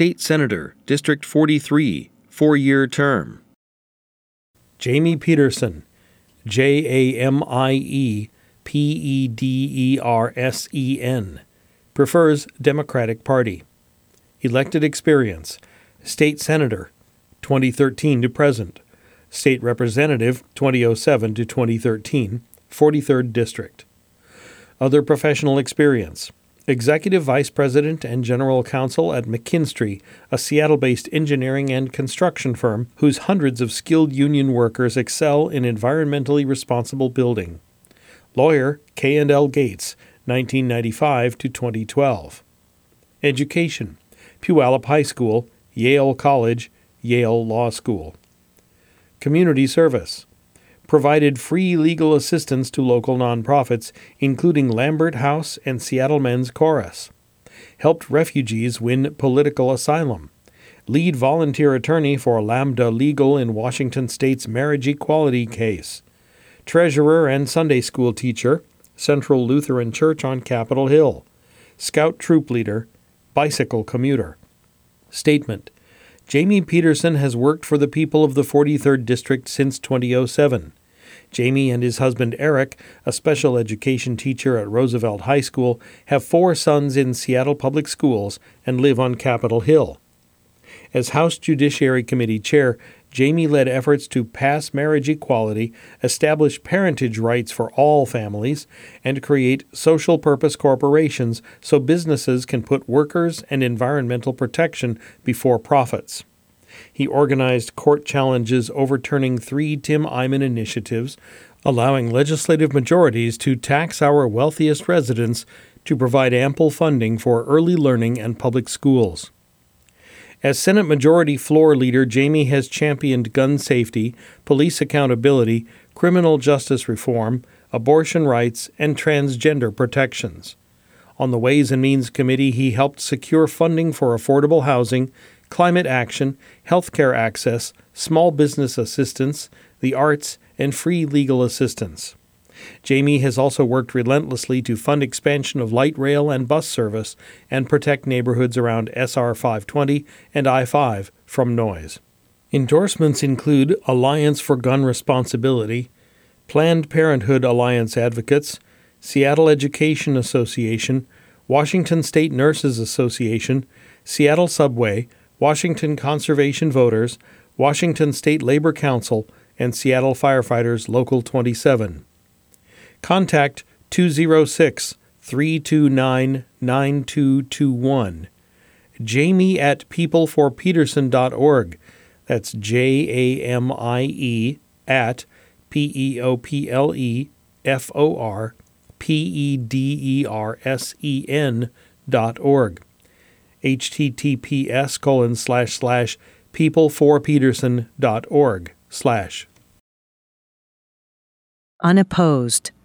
State Senator, District 43, 4-year term. Jamie Peterson, Jamiepedersen, prefers Democratic Party. Elected experience: State Senator, 2013 to present. State Representative, 2007 to 2013, 43rd District. Other professional experience: Executive Vice President and General Counsel at McKinstry, a Seattle-based engineering and construction firm whose hundreds of skilled union workers excel in environmentally responsible building. Lawyer, K&L Gates, 1995 to 2012. Education: Puyallup High School, Yale College, Yale Law School. Community service: provided free legal assistance to local nonprofits, including Lambert House and Seattle Men's Chorus. Helped refugees win political asylum. Lead volunteer attorney for Lambda Legal in Washington State's marriage equality case. Treasurer and Sunday school teacher, Central Lutheran Church on Capitol Hill. Scout troop leader, bicycle commuter. Statement: Jamie Peterson has worked for the people of the 43rd District since 2007. Jamie and his husband Eric, a special education teacher at Roosevelt High School, have 4 sons in Seattle Public Schools and live on Capitol Hill. As House Judiciary Committee Chair, Jamie led efforts to pass marriage equality, establish parentage rights for all families, and create social purpose corporations so businesses can put workers and environmental protection before profits. He organized court challenges overturning 3 Tim Eyman initiatives, allowing legislative majorities to tax our wealthiest residents to provide ample funding for early learning and public schools. As Senate Majority Floor Leader, Jamie has championed gun safety, police accountability, criminal justice reform, abortion rights, and transgender protections. On the Ways and Means Committee, he helped secure funding for affordable housing, climate action, healthcare access, small business assistance, the arts, and free legal assistance. Jamie has also worked relentlessly to fund expansion of light rail and bus service and protect neighborhoods around SR 520 and I-5 from noise. Endorsements include Alliance for Gun Responsibility, Planned Parenthood Alliance Advocates, Seattle Education Association, Washington State Nurses Association, Seattle Subway, Washington Conservation Voters, Washington State Labor Council, and Seattle Firefighters Local 27. Contact 206-329-9221. Jamie at peopleforpeterson.org. That's JAMIE at peopleforpedersen.org. https://peopleforpeterson.org/ Unopposed.